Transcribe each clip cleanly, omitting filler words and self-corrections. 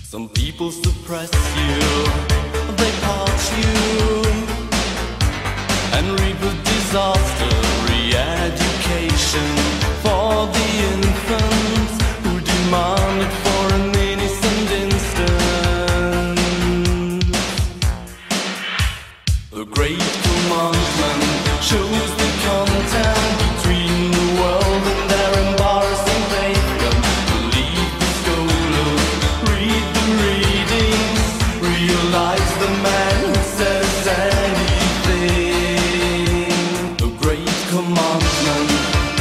Some people suppress you, they part you, and reap a disaster. Re-education for the infants who demand it for an innocent instant. The great commandment shows the content between the world and their embarrassing pavement. Believe the scholars, read the readings, realize the man who says anything. The great commandment.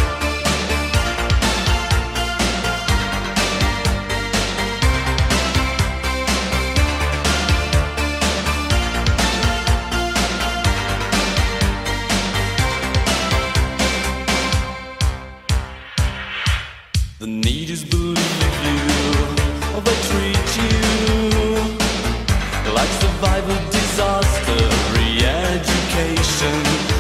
The need is believe you, or they treat you like survivor disaster. Re-education